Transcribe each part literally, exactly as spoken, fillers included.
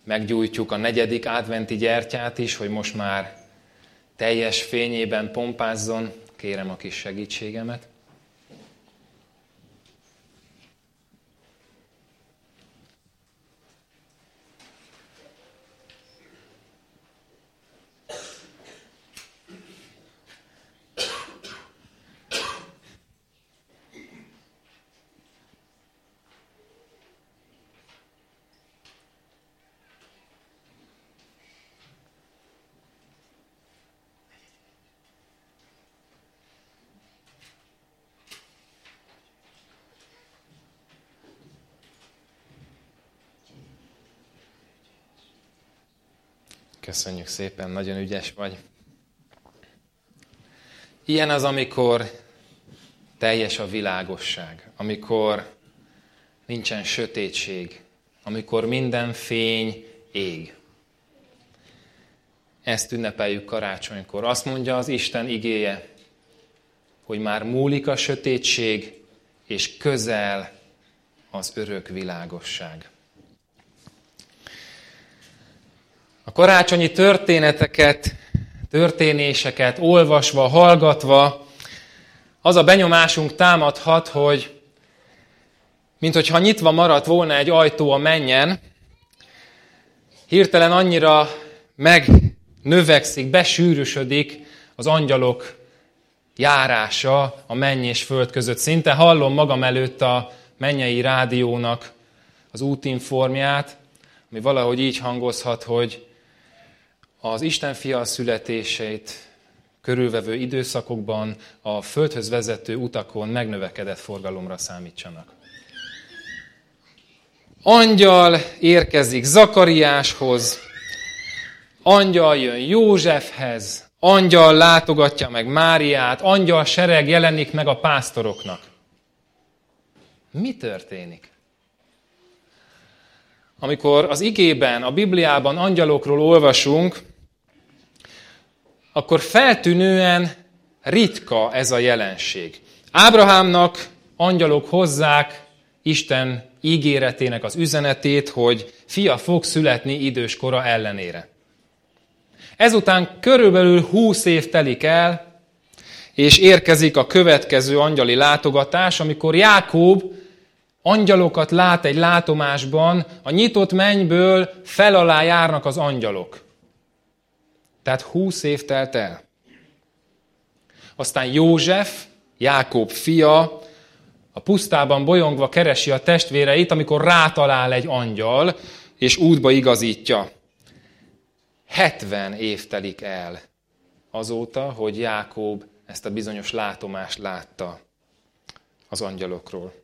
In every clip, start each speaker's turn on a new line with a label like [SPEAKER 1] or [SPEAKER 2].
[SPEAKER 1] meggyújtjuk a negyedik adventi gyertyát is, hogy most már teljes fényében pompázzon. Kérem a kis segítségemet. Köszönjük szépen, nagyon ügyes vagy. Ilyen az, amikor teljes a világosság, amikor nincsen sötétség, amikor minden fény ég. Ezt ünnepeljük karácsonykor. Azt mondja az Isten igéje, hogy már múlik a sötétség, és közel az örök világosság. A karácsonyi történeteket, történéseket olvasva, hallgatva, az a benyomásunk támadhat, hogy minthogyha nyitva maradt volna egy ajtó a mennyen, hirtelen annyira megnövekszik, besűrűsödik az angyalok járása a menny és föld között. Szinte hallom magam előtt a mennyei rádiónak az útinformját, ami valahogy így hangozhat, hogy az Isten fia születését körülvevő időszakokban a földhöz vezető utakon megnövekedett forgalomra számítsanak. Angyal érkezik Zakariáshoz, angyal jön Józsefhez, angyal látogatja meg Máriát, angyal sereg jelenik meg a pásztoroknak. Mi történik? Amikor az igében, a Bibliában angyalokról olvasunk, akkor feltűnően ritka ez a jelenség. Ábrahámnak angyalok hozzák Isten ígéretének az üzenetét, hogy fia fog születni idős kora ellenére. Ezután körülbelül húsz év telik el, és érkezik a következő angyali látogatás, amikor Jákob angyalokat lát egy látomásban, a nyitott mennyből fel alá járnak az angyalok. Tehát húsz év telt el. Aztán József, Jákob fia, a pusztában bolyongva keresi a testvéreit, amikor rátalál egy angyal, és útba igazítja. hetven év telik el azóta, hogy Jákob ezt a bizonyos látomást látta az angyalokról.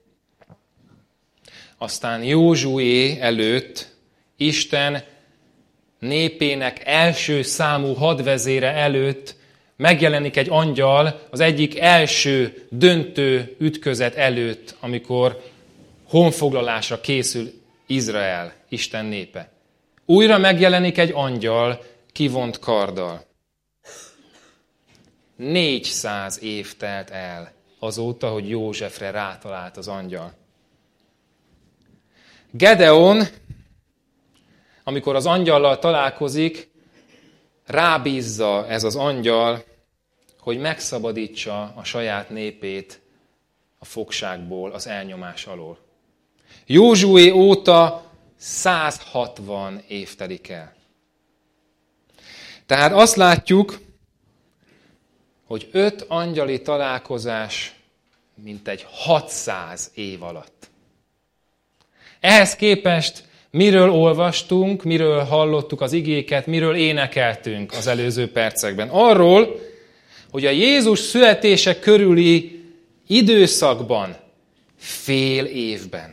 [SPEAKER 1] Aztán Józsué előtt Isten népének első számú hadvezére előtt megjelenik egy angyal az egyik első döntő ütközet előtt, amikor honfoglalásra készül Izrael, Isten népe. Újra megjelenik egy angyal kivont karddal. négyszáz év telt el azóta, hogy Józsefre rátalált az angyal. Gedeon, amikor az angyallal találkozik, rábízza ez az angyal, hogy megszabadítsa a saját népét a fogságból, az elnyomás alól. Józsué óta száz hatvan év telik el. Tehát azt látjuk, hogy öt angyali találkozás mintegy hatszáz év alatt. Ehhez képest miről olvastunk, miről hallottuk az igéket, miről énekeltünk az előző percekben? Arról, hogy a Jézus születése körüli időszakban, fél évben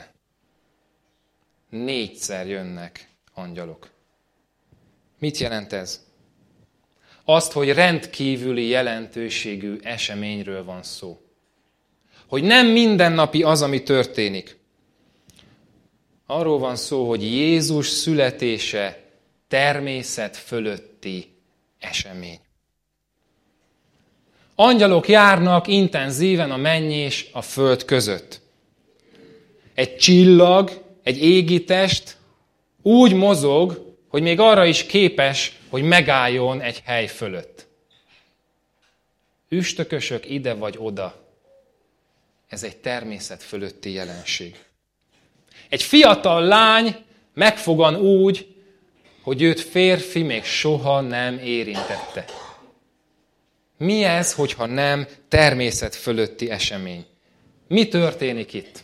[SPEAKER 1] négyszer jönnek angyalok. Mit jelent ez? Azt, hogy rendkívüli jelentőségű eseményről van szó. Hogy nem mindennapi az, ami történik. Arról van szó, hogy Jézus születése természet fölötti esemény. Angyalok járnak intenzíven a menny és a föld között. Egy csillag, egy égitest úgy mozog, hogy még arra is képes, hogy megálljon egy hely fölött. Üstökösök ide vagy oda. Ez egy természet fölötti jelenség. Egy fiatal lány megfogan úgy, hogy őt férfi még soha nem érintette. Mi ez, hogyha nem természet fölötti esemény? Mi történik itt?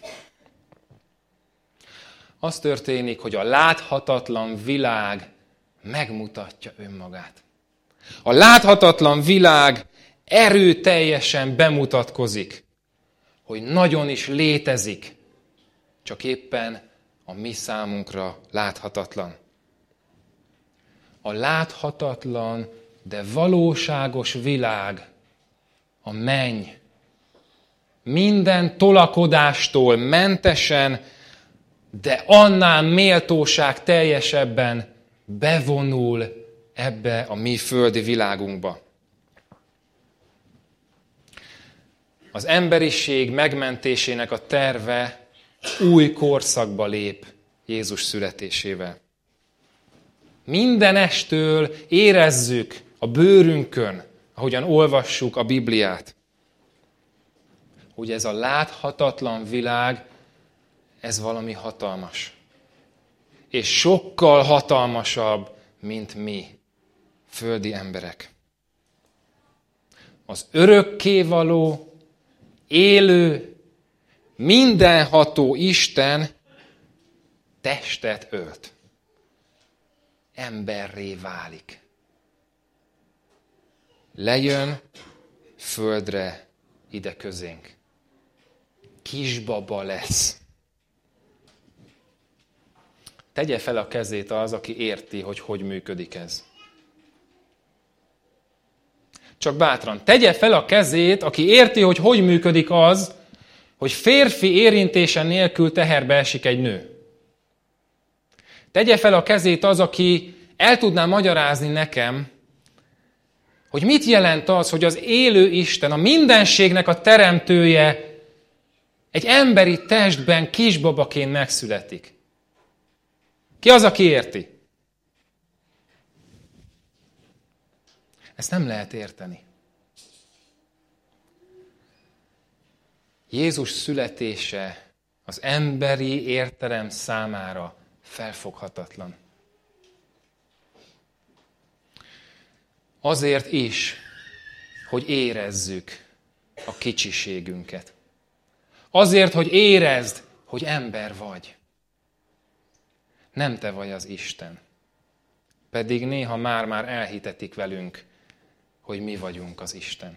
[SPEAKER 1] Az történik, hogy a láthatatlan világ megmutatja önmagát. A láthatatlan világ erőteljesen bemutatkozik, hogy nagyon is létezik, csak éppen a mi számunkra láthatatlan. A láthatatlan, de valóságos világ, a menny, minden tolakodástól mentesen, de annál méltóság teljesebben bevonul ebbe a mi földi világunkba. Az emberiség megmentésének a terve új korszakba lép Jézus születésével. Minden estől érezzük a bőrünkön, ahogyan olvassuk a Bibliát, hogy ez a láthatatlan világ, ez valami hatalmas. És sokkal hatalmasabb, mint mi, földi emberek. Az örökkévaló, élő, mindenható Isten testet ölt. Emberré válik. Lejön földre ide közénk. Kisbaba lesz. Tegye fel a kezét az, aki érti, hogy hogy működik ez. Csak bátran. Tegye fel a kezét, aki érti, hogy hogy működik az, hogy férfi érintése nélkül teherbe esik egy nő. Tegye fel a kezét az, aki el tudná magyarázni nekem, hogy mit jelent az, hogy az élő Isten, a mindenségnek a teremtője egy emberi testben kisbabaként megszületik. Ki az, aki érti? Ezt nem lehet érteni. Jézus születése az emberi értelem számára felfoghatatlan. Azért is, hogy érezzük a kicsiségünket. Azért, hogy érezd, hogy ember vagy. Nem te vagy az Isten. Pedig néha már-már elhitetik velünk, hogy mi vagyunk az Isten.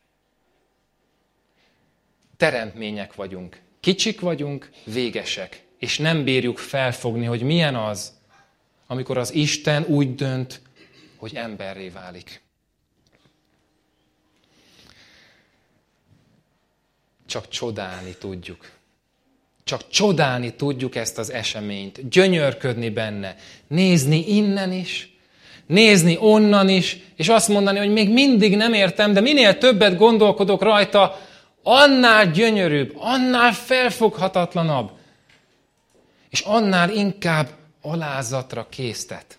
[SPEAKER 1] Teremtmények vagyunk. Kicsik vagyunk, végesek. És nem bírjuk felfogni, hogy milyen az, amikor az Isten úgy dönt, hogy emberré válik. Csak csodálni tudjuk. Csak csodálni tudjuk ezt az eseményt, gyönyörködni benne, nézni innen is, nézni onnan is, és azt mondani, hogy még mindig nem értem, de minél többet gondolkodok rajta, annál gyönyörűbb, annál felfoghatatlanabb, és annál inkább alázatra késztet.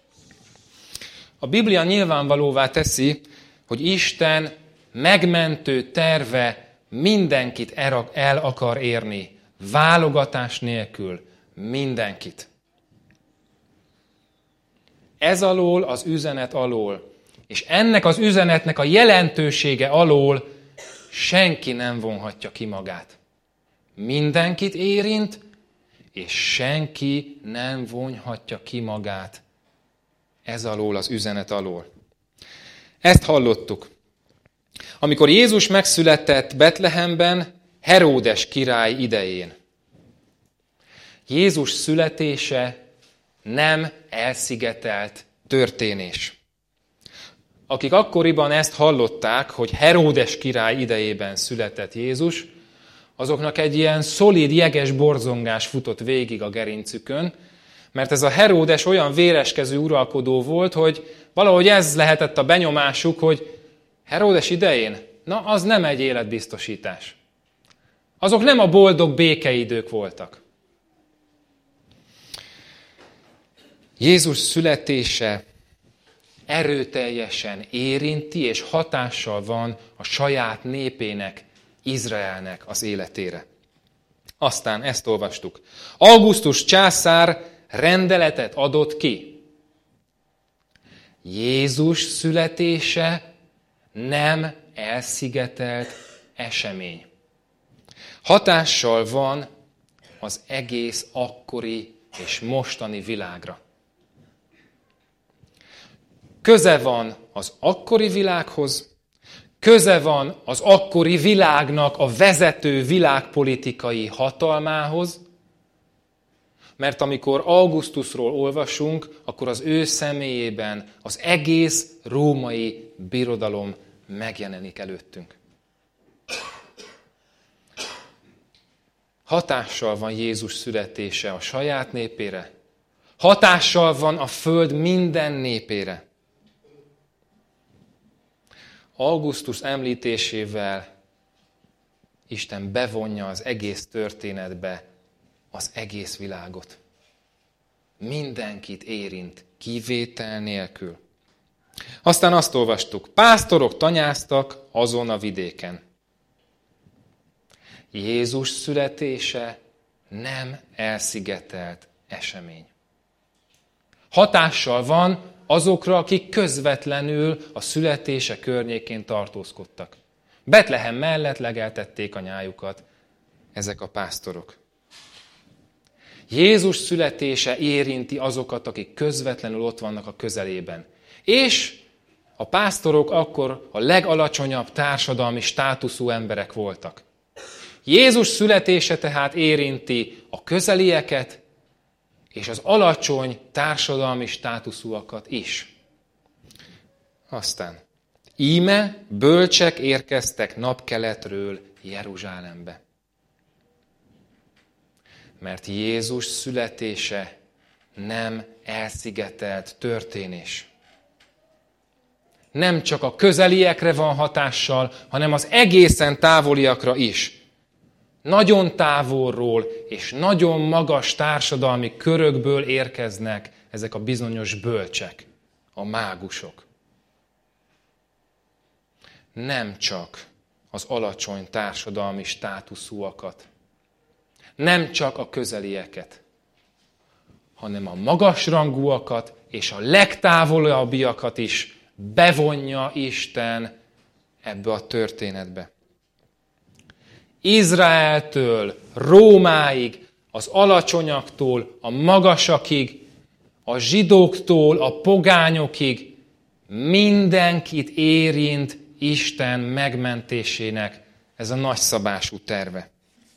[SPEAKER 1] A Biblia nyilvánvalóvá teszi, hogy Isten megmentő terve mindenkit el akar érni, válogatás nélkül mindenkit. Ez alól, az üzenet alól, és ennek az üzenetnek a jelentősége alól senki nem vonhatja ki magát. Mindenkit érint, és senki nem vonhatja ki magát ez alól, az üzenet alól. Ezt hallottuk. Amikor Jézus megszületett Betlehemben, Heródes király idején. Jézus születése nem elszigetelt történés. Akik akkoriban ezt hallották, hogy Heródes király idejében született Jézus, azoknak egy ilyen szolid, jeges borzongás futott végig a gerincükön, mert ez a Heródes olyan véreskező uralkodó volt, hogy valahogy ez lehetett a benyomásuk, hogy Heródes idején, na az nem egy életbiztosítás. Azok nem a boldog békeidők voltak. Jézus születése erőteljesen érinti és hatással van a saját népének, Izraelnek az életére. Aztán ezt olvastuk. Augustus császár rendeletet adott ki. Jézus születése nem elszigetelt esemény. Hatással van az egész akkori és mostani világra. Köze van az akkori világhoz, köze van az akkori világnak a vezető világpolitikai hatalmához, mert amikor Augustusról olvasunk, akkor az ő személyében az egész római birodalom megjelenik előttünk. Hatással van Jézus születése a saját népére, hatással van a föld minden népére. Augustus említésével Isten bevonja az egész történetbe az egész világot. Mindenkit érint, kivétel nélkül. Aztán azt olvastuk, pásztorok tanyáztak azon a vidéken. Jézus születése nem elszigetelt esemény. Hatással van azokra, akik közvetlenül a születése környékén tartózkodtak. Betlehem mellett legeltették a nyájukat ezek a pásztorok. Jézus születése érinti azokat, akik közvetlenül ott vannak a közelében. És a pásztorok akkor a legalacsonyabb társadalmi státuszú emberek voltak. Jézus születése tehát érinti a közelieket és az alacsony társadalmi státuszúakat is. Aztán, íme bölcsek érkeztek napkeletről Jeruzsálembe. Mert Jézus születése nem elszigetelt történés. Nem csak a közeliekre van hatással, hanem az egészen távoliakra is. Nagyon távolról és nagyon magas társadalmi körökből érkeznek ezek a bizonyos bölcsek, a mágusok. Nem csak az alacsony társadalmi státuszúakat, nem csak a közelieket, hanem a magasrangúakat és a legtávolabbiakat is bevonja Isten ebbe a történetbe. Izraeltől, Rómáig, az alacsonyaktól, a magasakig, a zsidóktól, a pogányokig mindenkit érint Isten megmentésének ez a nagyszabású terve.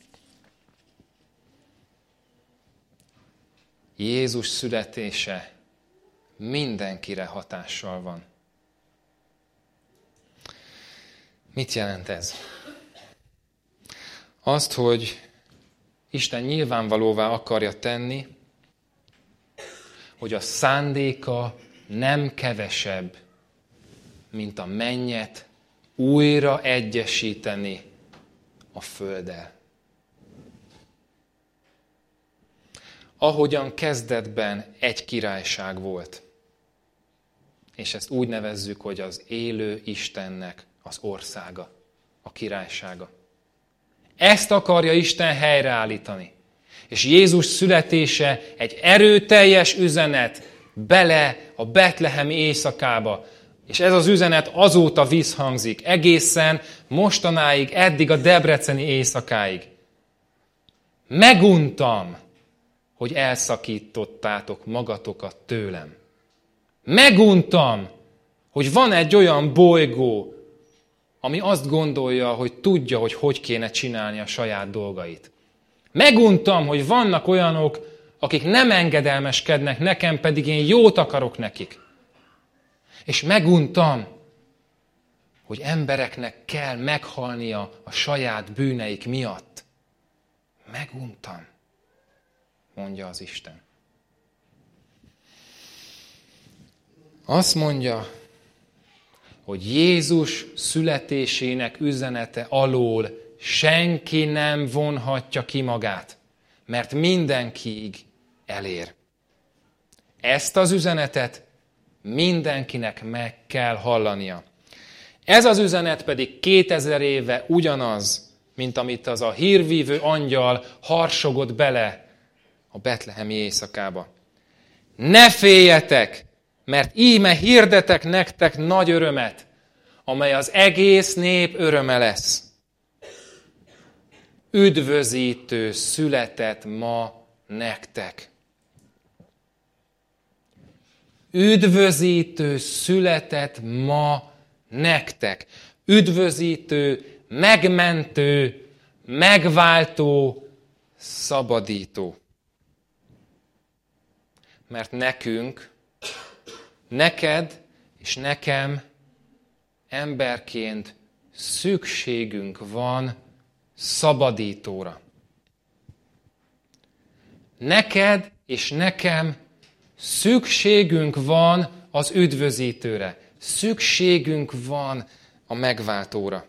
[SPEAKER 1] Jézus születése mindenkire hatással van. Mit jelent ez? Azt, hogy Isten nyilvánvalóvá akarja tenni, hogy a szándéka nem kevesebb, mint a mennyet újra egyesíteni a földdel. Ahogyan kezdetben egy királyság volt, és ezt úgy nevezzük, hogy az élő Istennek az országa, a királysága. Ezt akarja Isten helyreállítani. És Jézus születése egy erőteljes üzenet bele a betlehemi éjszakába. És ez az üzenet azóta visszhangzik, egészen mostanáig, eddig a debreceni éjszakáig. Meguntam, hogy elszakítottátok magatokat tőlem. Meguntam, hogy van egy olyan bolygó, ami azt gondolja, hogy tudja, hogy hogy kéne csinálni a saját dolgait. Meguntam, hogy vannak olyanok, akik nem engedelmeskednek nekem, pedig én jót akarok nekik. És meguntam, hogy embereknek kell meghalnia a saját bűneik miatt. Meguntam, mondja az Isten. Azt mondja, hogy Jézus születésének üzenete alól senki nem vonhatja ki magát, mert mindenkiig elér. Ezt az üzenetet mindenkinek meg kell hallania. Ez az üzenet pedig kétezer éve ugyanaz, mint amit az a hírvívő angyal harsogott bele a betlehemi éjszakába. Ne féljetek, mert íme hirdetek nektek nagy örömet, amely az egész nép öröme lesz. Üdvözítő született ma nektek. Üdvözítő született ma nektek. Üdvözítő, megmentő, megváltó, szabadító. Mert nekünk, neked és nekem emberként szükségünk van szabadítóra. Neked és nekem szükségünk van az üdvözítőre. Szükségünk van a megváltóra.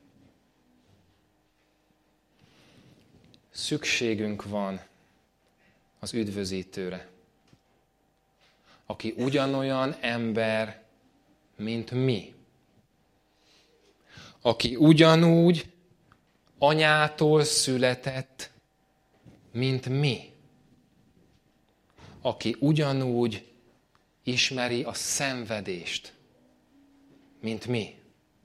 [SPEAKER 1] Szükségünk van az üdvözítőre, aki ugyanolyan ember, mint mi. Aki ugyanúgy anyától született, mint mi. Aki ugyanúgy ismeri a szenvedést, mint mi.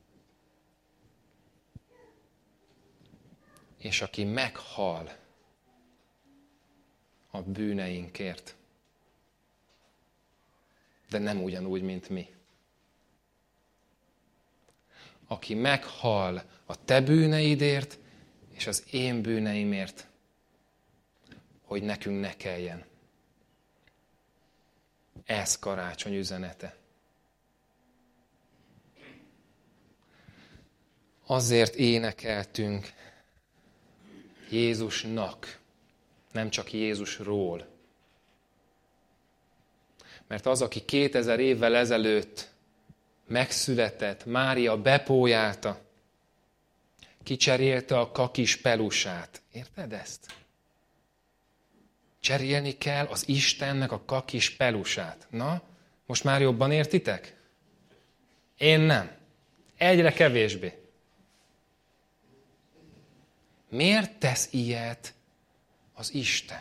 [SPEAKER 1] És aki meghal a bűneinkért, de nem ugyanúgy, mint mi. Aki meghal a te bűneidért, és az én bűneimért, hogy nekünk ne kelljen. Ez karácsony üzenete. Azért énekeltünk Jézusnak, nem csak Jézusról. Mert az, aki kétezer évvel ezelőtt megszületett, Mária bepójálta, kicserélte a kakis pelusát. Érted ezt? Cserélni kell az Istennek a kakis pelusát. Na, most már jobban értitek? Én nem. Egyre kevésbé. Miért tesz ilyet az Isten?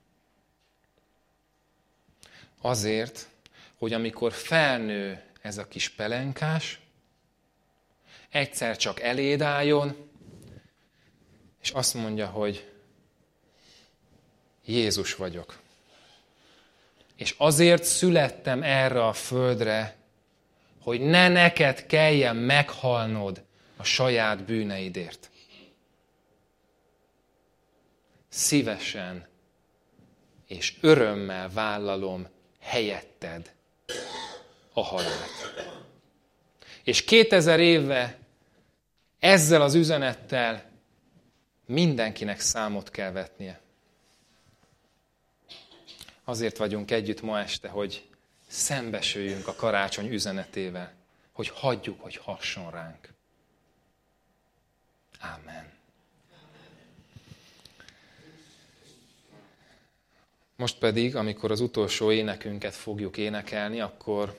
[SPEAKER 1] Azért, hogy amikor felnő ez a kis pelenkás, egyszer csak eléd álljon, és azt mondja, hogy Jézus vagyok. És azért születtem erre a földre, hogy ne neked kelljen meghalnod a saját bűneidért. Szívesen és örömmel vállalom helyetted a halált. És kétezer éve ezzel az üzenettel mindenkinek számot kell vetnie. Azért vagyunk együtt ma este, hogy szembesüljünk a karácsony üzenetével, hogy hagyjuk, hogy hasson ránk. Ámen. Most pedig, amikor az utolsó énekünket fogjuk énekelni, akkor